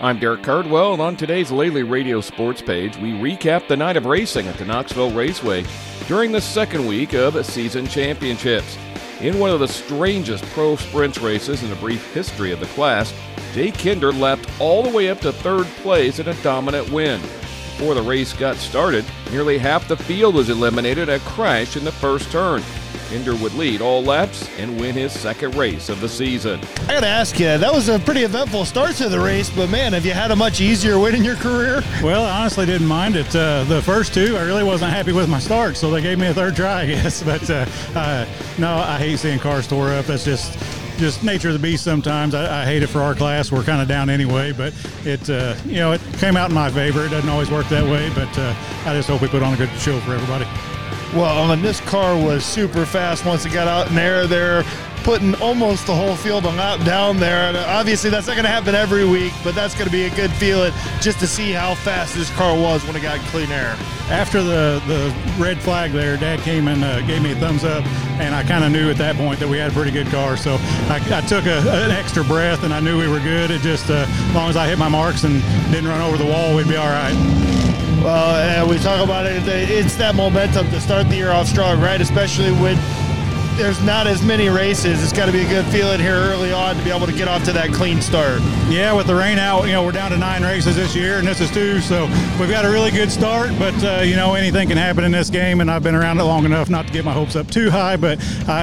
I'm Derek Cardwell, and on today's Lely Radio Sports page, we recap the night of racing at the Knoxville Raceway during the second week of season championships. In one of the strangest pro sprints races in the brief history of the class, Jay Kinder leapt all the way up to third place in a dominant win. Before the race got started, nearly half the field was eliminated at a crash in the first turn. Kinder would lead all laps and win his second race of the season. I gotta ask you, that was a pretty eventful start to the race, but man, have you had a much easier win in your career? Well, I honestly didn't mind it. The first two, I really wasn't happy with my start, so they gave me a third try, I guess. But no, I hate seeing cars tore up. That's just nature of the beast sometimes. I hate it for our class. We're kind of down anyway, but it it came out in my favor. It doesn't always work that way, but I just hope we put on a good show for everybody. Well, and this car was super fast once it got out in air there, putting almost the whole field on lap down there. And obviously, that's not going to happen every week, but that's going to be a good feeling just to see how fast this car was when it got in clean air. After the red flag there, Dad came and gave me a thumbs up, and I kind of knew at that point that we had a pretty good car. So I took an extra breath, and I knew we were good. It just, as long as I hit my marks and didn't run over the wall, we'd be all right. Well, we talk about it. It's that momentum to start the year off strong, right? Especially when there's not as many races. It's got to be a good feeling here early on to be able to get off to that clean start. Yeah, with the rain out, we're down to 9 races this year, and this is 2, so we've got a really good start. But anything can happen in this game, and I've been around it long enough not to get my hopes up too high. But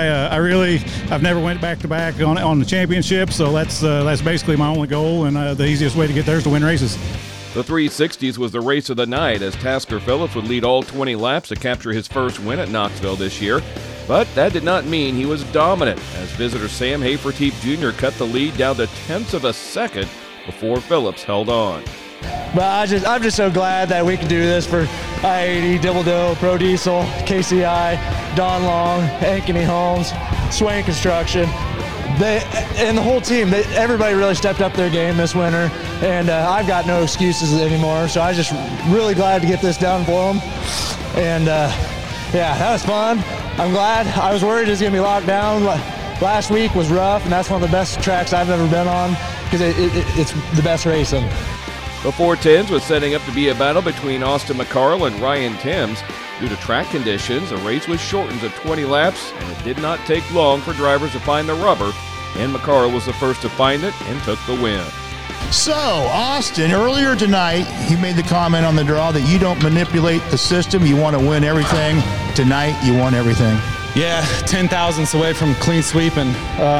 I've never went back to back on the championship, so that's basically my only goal, and the easiest way to get there is to win races. The 360s was the race of the night as Tasker Phillips would lead all 20 laps to capture his first win at Knoxville this year. But that did not mean he was dominant, as visitor Sam Hafertepe Jr. cut the lead down to tenths of a second before Phillips held on. But I'm just so glad that we can do this for I-80, Double Doe, Pro Diesel, KCI, Don Long, Ankeny Homes, Swain Construction. And the whole team, everybody really stepped up their game this winter, and I've got no excuses anymore, so I was just really glad to get this done for them. And that was fun. I'm glad. I was worried it was going to be locked down. Last week was rough, and that's one of the best tracks I've ever been on because it's the best racing. The 410s was setting up to be a battle between Austin McCarl and Ryan Timms. Due to track conditions, the race was shortened to 20 laps, and it did not take long for drivers to find the rubber, and McCarl was the first to find it and took the win. So, Austin, earlier tonight, you made the comment on the draw that you don't manipulate the system. You want to win everything. Tonight, you won everything. Yeah, 10 thousandths away from clean sweeping.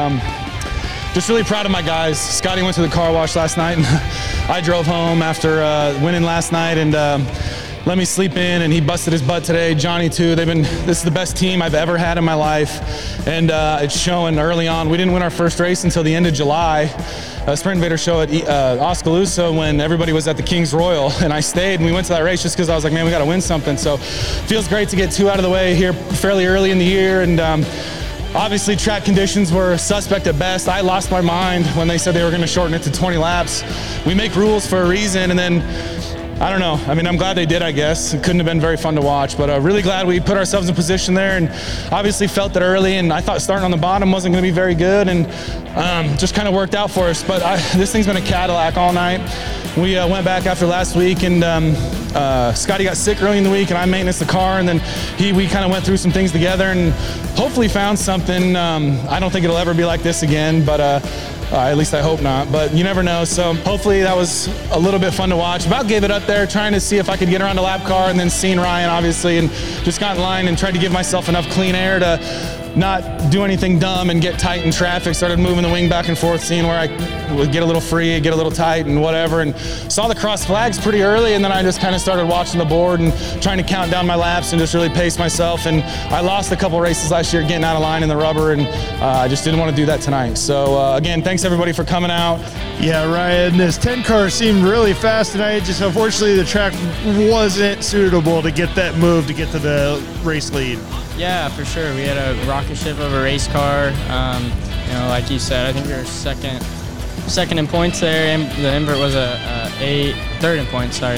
Just really proud of my guys. Scotty went to the car wash last night, and I drove home after winning last night, and let me sleep in, and he busted his butt today. Johnny too. This is the best team I've ever had in my life, and it's showing early on. We didn't win our first race until the end of July, a Sprint Invader show at Oskaloosa when everybody was at the Kings Royal, and I stayed, and we went to that race just because I was like, man, we got to win something. So feels great to get 2 out of the way here fairly early in the year, and obviously track conditions were suspect at best. I lost my mind when they said they were going to shorten it to 20 laps. We make rules for a reason, and then I don't know. I mean, I'm glad they did, I guess. It couldn't have been very fun to watch, but really glad we put ourselves in position there, and obviously felt that early, and I thought starting on the bottom wasn't going to be very good, and just kind of worked out for us. But this thing's been a Cadillac all night. We went back after last week, and Scotty got sick early in the week, and I maintenance the car, and then we kind of went through some things together and hopefully found something. I don't think it'll ever be like this again, but at least I hope not, but you never know. So hopefully that was a little bit fun to watch. About gave it up there, trying to see if I could get around a lap car, and then seeing Ryan, obviously, and just got in line and tried to give myself enough clean air to not do anything dumb and get tight in traffic. Started moving the wing back and forth, seeing where I would get a little free, get a little tight and whatever, and saw the cross flags pretty early, and then I just kind of started watching the board and trying to count down my laps and just really pace myself. And I lost a couple races last year getting out of line in the rubber, and I just didn't want to do that tonight. So again, thanks everybody for coming out. Yeah, Ryan, this 10 car seemed really fast tonight. Just unfortunately the track wasn't suitable to get that move to get to the race lead. Yeah, for sure. We had a rocket ship of a race car. Like you said, I think we were second in points there, and the invert was third in points. Sorry.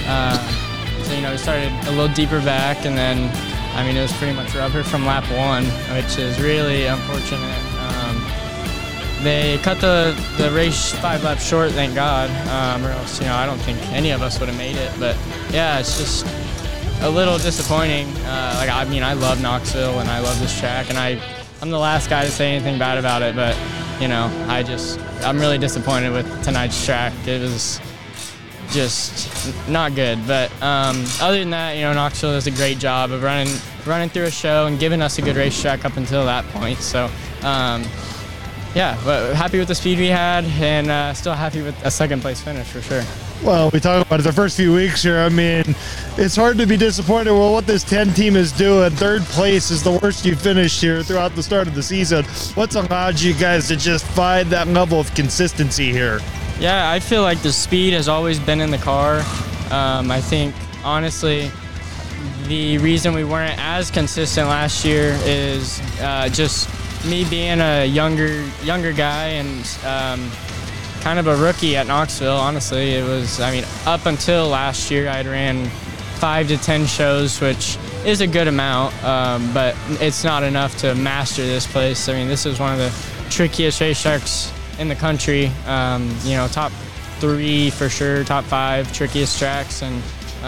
We started a little deeper back, and then it was pretty much rubber from lap 1, which is really unfortunate. they cut the race 5 laps short, thank God, or else, I don't think any of us would have made it. But yeah, it's just a little disappointing. I love Knoxville and I love this track, and I'm the last guy to say anything bad about it, but I'm really disappointed with tonight's track. It was just not good. But other than that, Knoxville does a great job of running through a show and giving us a good racetrack up until that point. So but happy with the speed we had, and still happy with a second place finish for sure. Well, we talked about it the first few weeks here. I mean, it's hard to be disappointed with what this 10 team is doing. Third place is the worst you finished here throughout the start of the season. What's allowed you guys to just find that level of consistency here? Yeah, I feel like the speed has always been in the car. I think, honestly, the reason we weren't as consistent last year is just me being a younger guy and kind of a rookie at Knoxville. Honestly, it was, up until last year, I'd ran 5 to 10 shows, which is a good amount, but it's not enough to master this place. This is one of the trickiest racetracks in the country. Top 3 for sure, top 5 trickiest tracks, and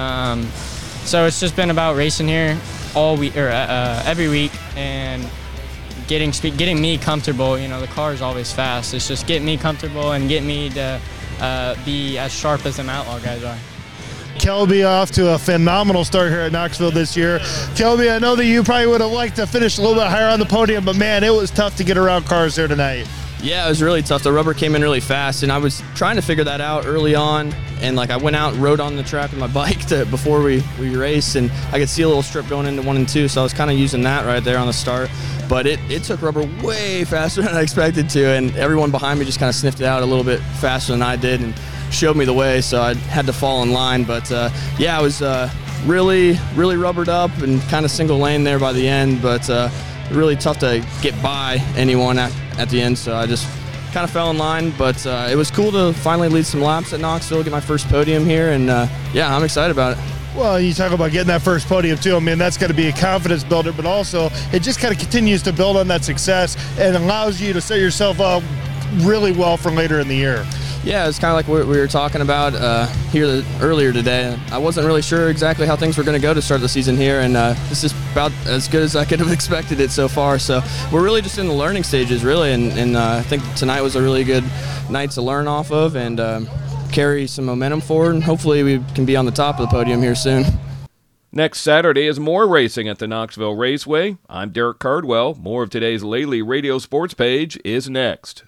so it's just been about racing here all week or every week and getting me comfortable. The car is always fast. It's just getting me comfortable and getting me to be as sharp as them Outlaw guys are. Kelby off to a phenomenal start here at Knoxville this year. Kelby, I know that you probably would have liked to finish a little bit higher on the podium, but man, it was tough to get around cars there tonight. Yeah, it was really tough. The rubber came in really fast, and I was trying to figure that out early on. And I went out and rode on the track with my bike before we raced, and I could see a little strip going into 1 and 2, so I was kind of using that right there on the start. But it took rubber way faster than I expected to, and everyone behind me just kind of sniffed it out a little bit faster than I did and showed me the way, so I had to fall in line. But I was really, really rubbered up and kind of single lane there by the end, but really tough to get by anyone at the end, so I just kind of fell in line. But it was cool to finally lead some laps at Knoxville, get my first podium here, and I'm excited about it. Well, you talk about getting that first podium too. That's got to be a confidence builder, but also it just kind of continues to build on that success and allows you to set yourself up really well for later in the year. Yeah, it's kind of like what we were talking about here earlier today. I wasn't really sure exactly how things were going to go to start the season here, and this is about as good as I could have expected it so far. So we're really just in the learning stages, really, and I think tonight was a really good night to learn off of and carry some momentum forward, and hopefully we can be on the top of the podium here soon. Next Saturday is more racing at the Knoxville Raceway. I'm Derek Cardwell. More of today's Lely Radio Sports Page is next.